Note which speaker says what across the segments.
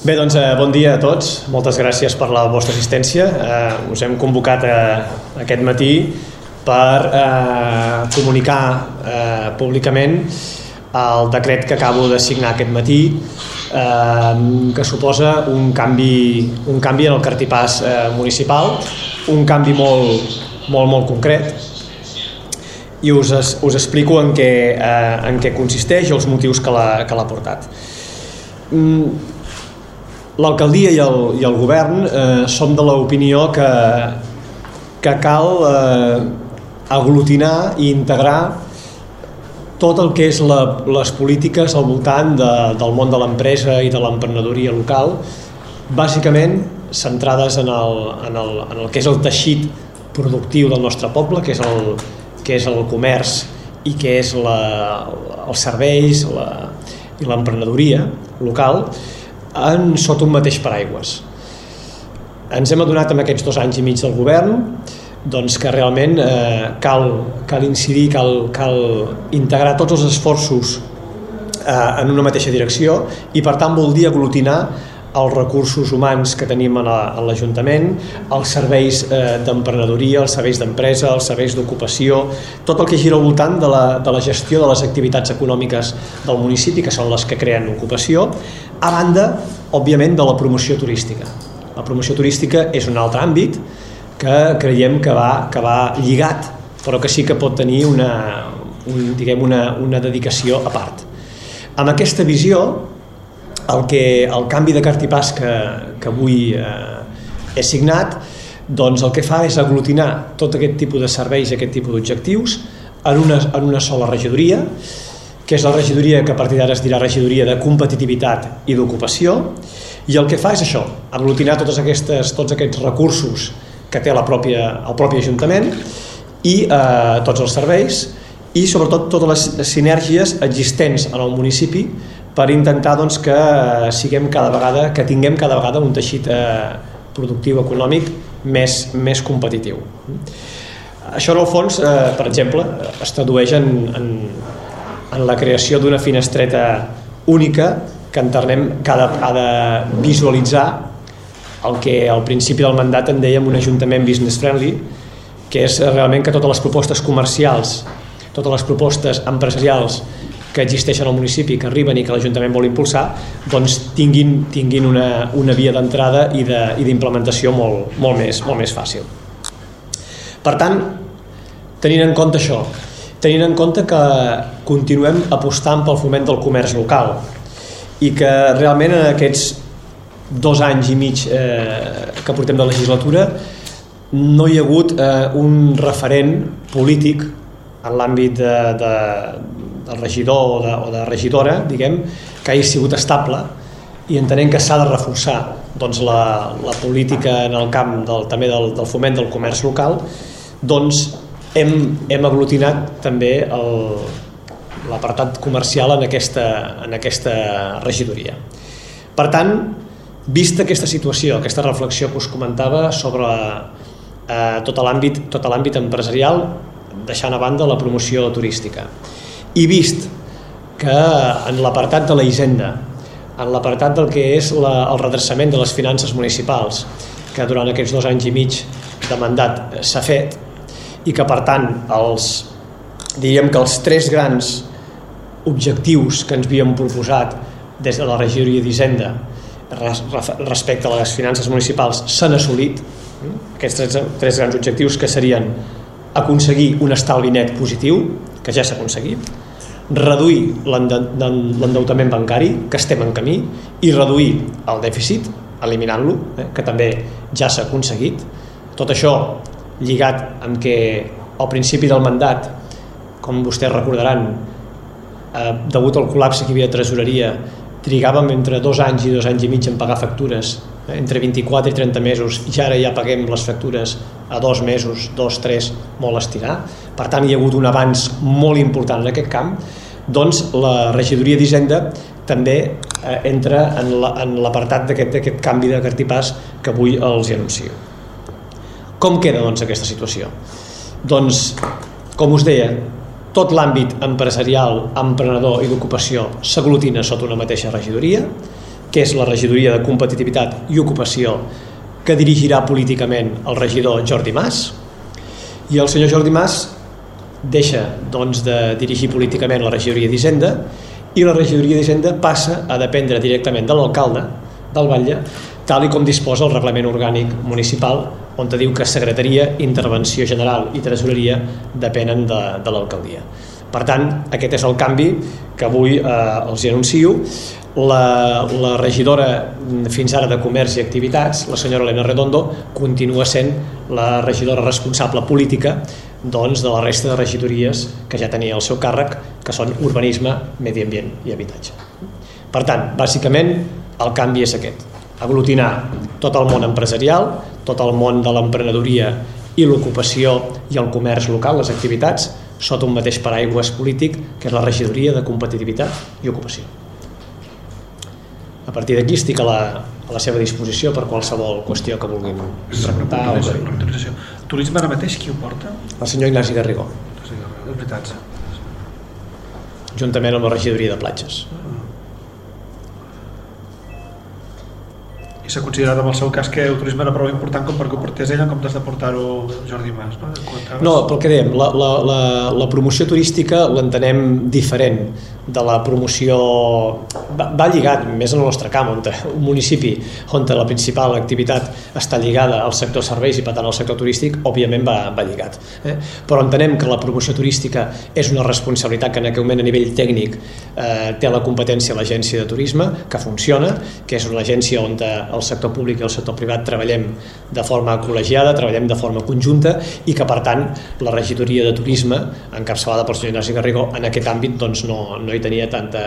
Speaker 1: Bé, doncs bon dia a tots. Moltes gràcies per la vostra assistència. Us hem convocat aquest matí per comunicar públicament el decret que acabo de signar aquest matí, que suposa un canvi en el cartipàs municipal, un canvi molt concret, i us explico en què consisteix i els motius que l'ha portat. L'alcaldia i el govern som de l'opinió que cal aglutinar i integrar tot el que és les polítiques al voltant del món de l'empresa i de l'emprenedoria local, bàsicament centrades en el que és el teixit productiu del nostre poble, que és el comerç i que és els serveis i l'emprenedoria local, sota un mateix paraigües. Ens hem adonat en aquests 2 anys i mig del govern que realment cal incidir, cal integrar tots els esforços en una mateixa direcció, i per tant vol dir aglutinar els recursos humans que tenim a l'Ajuntament, els serveis d'emprenedoria, els serveis d'empresa, els serveis d'ocupació, tot el que gira al voltant de la gestió de les activitats econòmiques del municipi, que són les que creen ocupació, a banda, òbviament, de la promoció turística. La promoció turística és un altre àmbit que creiem que va lligat, però que sí que pot tenir una dedicació a part. Amb aquesta visió, el canvi de cartipàs que avui he signat, el que fa és aglutinar tot aquest tipus de serveis i aquest tipus d'objectius en una sola regidoria, que és la regidoria que a partir d'ara es dirà regidoria de competitivitat i d'ocupació, i el que fa és això, aglutinar tots aquests recursos que té el propi Ajuntament i tots els serveis, i sobretot totes les sinergies existents en el municipi per intentar que tinguem cada vegada un teixit productiu econòmic més competitiu. Això, en el fons, per exemple, es tradueix en la creació d'una finestreta única que entenem que ha de visualitzar el que al principi del mandat en dèiem un ajuntament business friendly, que és realment que totes les propostes comercials, totes les propostes empresarials que existeixen al municipi, que arriben i que l'Ajuntament vol impulsar, tinguin una via d'entrada i d'implementació molt més fàcil. Per tant, tenint en compte això, tenint en compte que continuem apostant pel foment del comerç local i que realment en aquests 2 anys i mig que portem de legislatura no hi ha hagut un referent polític en l'àmbit del regidor o de regidora, diguem, que hagi sigut estable, i entenem que s'ha de reforçar la política en el camp també del foment del comerç local, hem aglutinat també l'apartat comercial en aquesta regidoria. Per tant, vista aquesta situació, aquesta reflexió que us comentava sobre tot l'àmbit empresarial, deixant a banda la promoció turística, i vist que en l'apartat de la hisenda, en l'apartat del que és el redreçament de les finances municipals, que durant aquests 2 anys i mig de mandat s'ha fet, i que per tant diríem que els 3 grans objectius que ens havíem proposat des de la regidoria d'Hisenda respecte a les finances municipals s'han assolit. Aquests 3 grans objectius, que serien aconseguir un estalvi net positiu, que ja s'ha aconseguit, reduir l'endeutament bancari, que estem en camí, i reduir el dèficit, eliminant-lo, que també ja s'ha aconseguit. Tot això lligat amb que al principi del mandat, com vostès recordaran, degut al col·lapse que hi havia de tresoreria, trigàvem entre 2 anys i 2 anys i mig en pagar factures, entre 24 i 30 mesos, i ara ja paguem les factures a 2 mesos, 2, 3, molt estirar. Per tant, hi ha hagut un avanç molt important en aquest camp. La regidoria d'Hisenda també entra en l'apartat d'aquest canvi de cartipàs que avui els anuncio. Com queda aquesta situació? Com us deia, tot l'àmbit empresarial, emprenedor i d'ocupació s'aglutina sota una mateixa regidoria, que és la regidoria de Competitivitat i Ocupació, que dirigirà políticament el regidor Jordi Mas, i el senyor Jordi Mas deixa doncs, de dirigir políticament la regidoria d'Hisenda, i la regidoria d'Hisenda passa a dependre directament de l'alcalde del Batlle, tal i com disposa el reglament orgànic municipal, on te diu que secretaria, intervenció general i tresoreria depenen de l'alcaldia. Per tant, aquest és el canvi que avui els anuncio. La regidora fins ara de Comerç i Activitats, la senyora Elena Redondo, continua sent la regidora responsable política doncs, de la resta de regidories que ja tenia al seu càrrec, que són Urbanisme, Medi Ambient i Habitatge. Per tant, bàsicament, el canvi és aquest: aglutinar tot el món empresarial, tot el món de l'emprenedoria i l'ocupació i el comerç local, les activitats, sota un mateix paraigües polític, que és la regidoria de Competitivitat i Ocupació. A partir d'aquí estic a la seva disposició per qualsevol qüestió que vulguin preguntar.
Speaker 2: Turisme ara mateix qui ho porta?
Speaker 1: El senyor Ignasi Garrigó.
Speaker 2: És veritat.
Speaker 1: Juntament amb la regidoria de platges.
Speaker 2: I s'ha considerat en el seu cas que el turisme era prou important com perquè ho portés ell en comptes de portar-ho Jordi Mas, no?
Speaker 1: No, pel que dèiem, la promoció turística l'entenem diferent de la promoció. Va lligat més en el nostre camp, un municipi on la principal activitat està lligada al sector serveis i per tant al sector turístic, òbviament va lligat. Però entenem que la promoció turística és una responsabilitat que en aquell moment a nivell tècnic té la competència l'agència de turisme, que funciona, que és una agència on el sector públic i el sector privat treballem de forma col·legiada, treballem de forma conjunta, i que per tant la regidoria de turisme, encapçalada pel senyor Ignasi Garrigó, en aquest àmbit doncs, no hi tenia tanta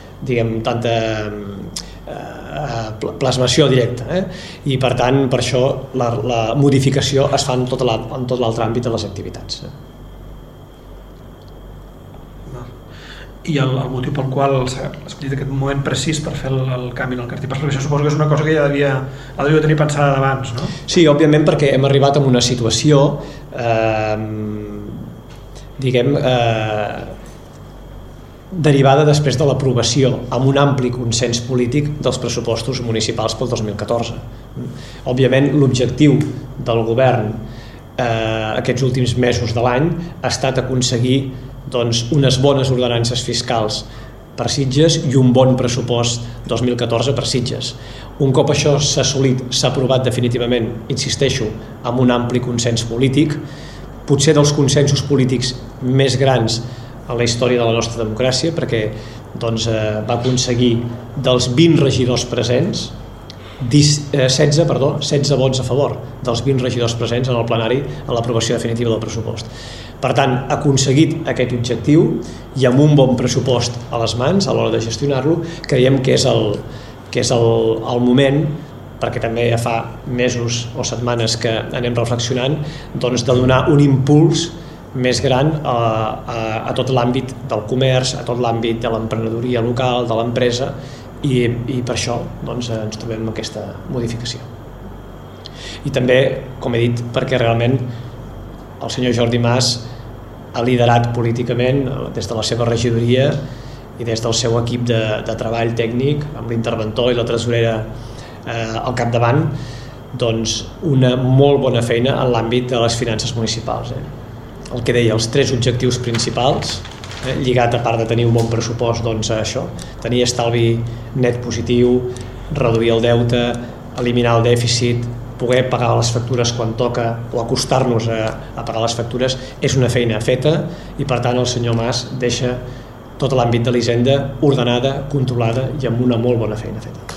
Speaker 1: plasmació directa, i per tant per això la modificació es fa en tot l'altre àmbit de les activitats.
Speaker 2: I el motiu pel qual s'ha escollit aquest moment precís per fer el canvi en el cartell, perquè això suposo que és una cosa que ja devia tenir pensada d'abans, no?
Speaker 1: Sí, òbviament, perquè hem arribat a una situació derivada després de l'aprovació amb un ampli consens polític dels pressupostos municipals pel 2014. Òbviament, l'objectiu del govern aquests últims mesos de l'any ha estat aconseguir unes bones ordenances fiscals per Sitges i un bon pressupost 2014 per Sitges. Un cop això s'ha assolit, s'ha aprovat definitivament, insisteixo, amb un ampli consens polític, potser dels consensos polítics més grans en la història de la nostra democràcia, perquè va aconseguir dels 20 regidors presents 16 vots a favor dels 20 regidors presents en el plenari en l'aprovació definitiva del pressupost. Per tant, ha aconseguit aquest objectiu i amb un bon pressupost a les mans a l'hora de gestionar-lo, creiem que és el moment, perquè també ja fa mesos o setmanes que anem reflexionant, de donar un impuls més gran a tot l'àmbit del comerç, a tot l'àmbit de l'emprenedoria local, de l'empresa, i per això ens trobem amb aquesta modificació. I també, com he dit, perquè realment el senyor Jordi Mas ha liderat políticament des de la seva regidoria i des del seu equip de treball tècnic, amb l'interventor i la tresorera al capdavant, una molt bona feina en l'àmbit de les finances municipals. El que deia, els 3 objectius principals, lligat a part de tenir un bon pressupost, això, tenir estalvi net positiu, reduir el deute, eliminar el dèficit, poder pagar les factures quan toca o acostar-nos a pagar les factures, és una feina feta, i per tant el senyor Mas deixa tot l'àmbit de l'Hisenda ordenada, controlada i amb una molt bona feina feta.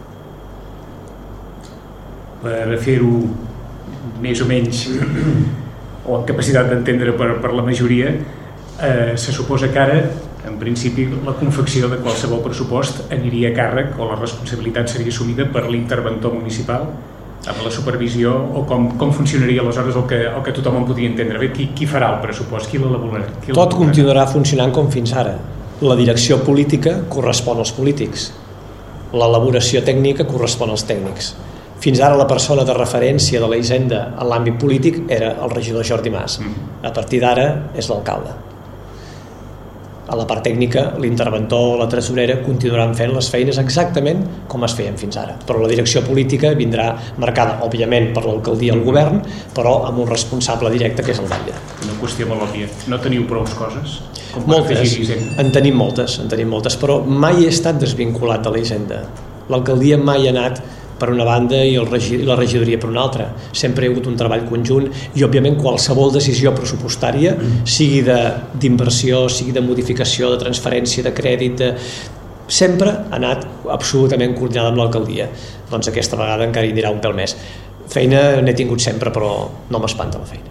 Speaker 3: Per fer-ho més o menys o en capacitat d'entendre per la majoria, se suposa que ara, en principi, la confecció de qualsevol pressupost aniria a càrrec o la responsabilitat seria assumida per l'interventor municipal amb la supervisió, o com funcionaria aleshores el que tothom en podia entendre? Bé, qui farà el pressupost? Qui l'elaborarà?
Speaker 1: Tot continuarà funcionant com fins ara. La direcció política correspon als polítics. L'elaboració tècnica correspon als tècnics. Fins ara la persona de referència de la Hisenda en l'àmbit polític era el regidor Jordi Mas. A partir d'ara és l'alcalde. a la part tècnica, l'interventor o la tresorera continuaran fent les feines exactament com es feien fins ara, però la direcció política vindrà marcada, òbviament, per l'alcaldia i el govern, però amb un responsable directe que és el batlle.
Speaker 3: Una qüestió molt òbvia. No teniu prou coses?
Speaker 1: Moltes, en tenim moltes, però mai he estat desvinculat de la Hisenda. L'alcaldia mai ha anat per una banda i la regidoria per una altra. Sempre hi ha hagut un treball conjunt i, òbviament, qualsevol decisió pressupostària, sigui d'inversió, sigui de modificació, de transferència, de crèdit, sempre ha anat absolutament coordinada amb l'alcaldia. Doncs aquesta vegada encara hi anirà un pèl més. Feina n'he tingut sempre, però no m'espanta la feina.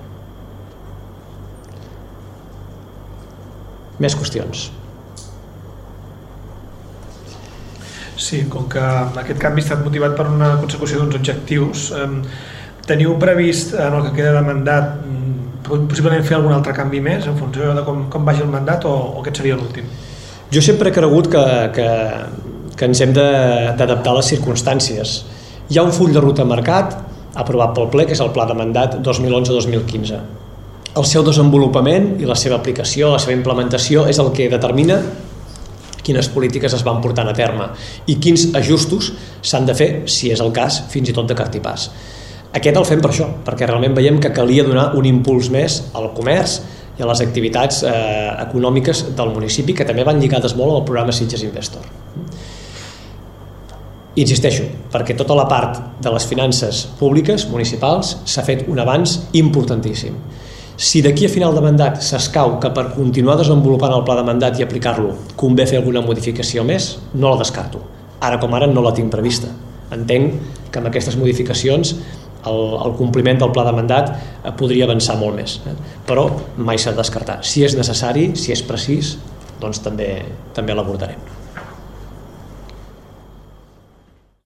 Speaker 1: Més qüestions?
Speaker 2: Sí, com que aquest canvi ha estat motivat per una consecució d'uns objectius, teniu previst en el que queda de mandat possiblement fer algun altre canvi més en funció de com vagi el mandat o aquest seria l'últim?
Speaker 1: Jo sempre he cregut que ens hem d'adaptar a les circumstàncies. Hi ha un full de ruta marcat, aprovat pel ple, que és el Pla de Mandat 2011-2015. El seu desenvolupament i la seva aplicació, la seva implementació, és el que determina quines polítiques es van portant a terme i quins ajustos s'han de fer, si és el cas, fins i tot de cartipàs. Aquest el fem per això, perquè realment veiem que calia donar un impuls més al comerç i a les activitats econòmiques del municipi, que també van lligades molt al programa Sitges Investor. Insisteixo, perquè tota la part de les finances públiques, municipals, s'ha fet un avanç importantíssim. Si d'aquí a final de mandat s'escau que per continuar desenvolupant el pla de mandat i aplicar-lo convé fer alguna modificació més, no la descarto. Ara com ara no la tinc prevista. Entenc que amb aquestes modificacions el compliment del pla de mandat podria avançar molt més, però mai s'ha de descartar. Si és necessari, si és precís, doncs també l'abordarem.